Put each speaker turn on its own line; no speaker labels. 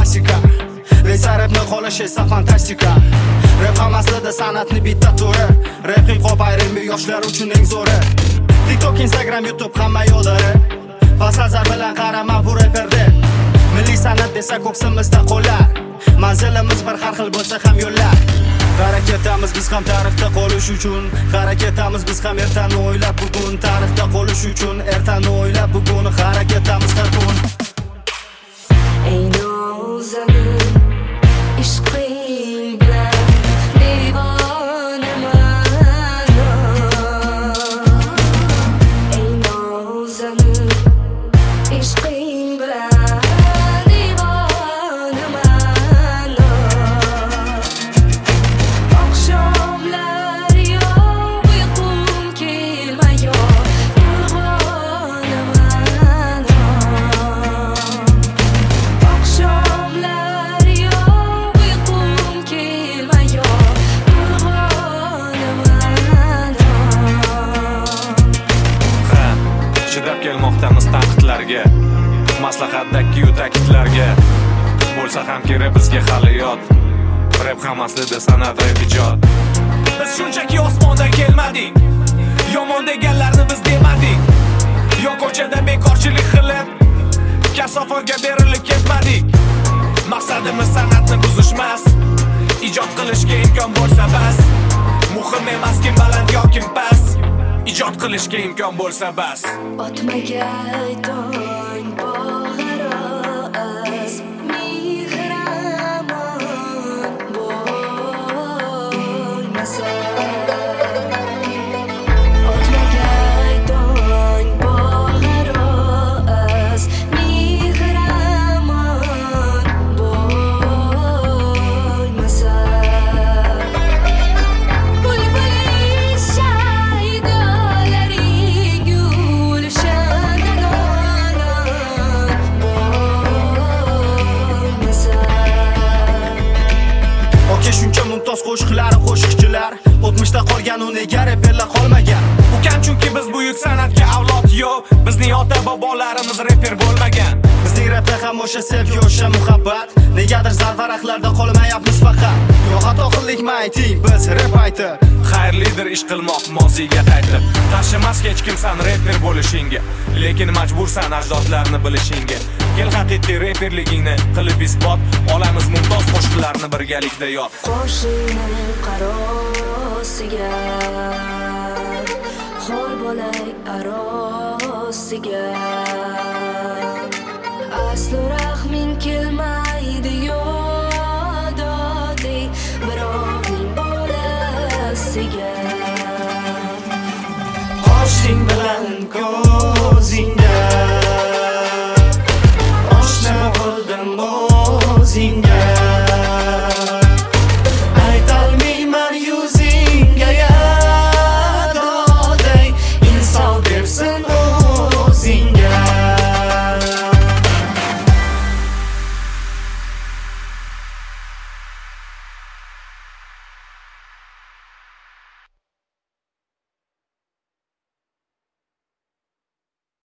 klassika. Resa rapni qolish esa fantastika. Rap ham aslida san'atni bitta turi. Rapning qop ayrimi yoshlar uchun eng zo'ri. TikTok, Instagram, YouTube hamma yo'llari. Past nazar bilan qarama bu reperda. Milliy san'at desa ko'ksimizda qo'llar. Manzilimiz bir har xil bo'lsa ham yo'llar. Harakatamiz biz ham tarixda qolish uchun. Harakatamiz biz ham ertani o'ylab bugun. Tarixda qolish uchun ertani o'ylab bugun. Harakatamiz har kun.
Ey nozanin ishqing bilan devonaman. Ey nozanin ishqing bilan devonaman. Oqshomlar yo'q uyqum kelmayor uyg'onaman. Oqshomlar yo'q uyqum kelmayor uyg'onaman.
Ha, chidab kelmoqdamiz tanqidlarga, maslahatdagi ta'kidlarga. Bo'lsa ham kerak bizga hali yod. Rap ham aslida san'at, rap ijod. Biz shunchaki osmondan kelmadik. Yomon deganlarni biz demadik. Yo ko'chada bekorchilik qilib kasofatga berilib ketmadik. Maqsadimiz san'atni buzishmas, ijod qilishga imkon bo'lsa bas. Muhim emas kim baland yoki kim past, ijod qilishga imkon bo'lsa bas.
O'tmagay tong bog'aroz mehramon bo'lmasa. O'tmagay tong bog'aroz mehramon bo'lmasa. Bulbul shaydolaring gulshandan onon bo'lmasa.
Oke shuncha mumtoz qo'shiqlari qo'shiqchilar. O'tmishda qolgan u nega reperlar qolmagan?
Ukam chunki biz buyuk san'atga avlod yo'q. Bizning ota bobolarimiz reper bo'lmagan.
Bizning rapda ham o'sha sevgi, o'sha muhabbat. Negadir zarvaraqlarda qolmayapmiz faqat. Yo xato qildikmi ayting, biz rap aytib.
Xayrlidir ish qilmoq moziyga qaytib. Tashimas hech kim san reper bo'lishingga, lekin majbursan ajdodlarni bilishingga. Kel haqiqiy reperligingni qilib isbot. Olamiz mumtoz qo'shiqlarni birgalikda yod.
Qo'shini qarosiga xor bo'lak arosiga.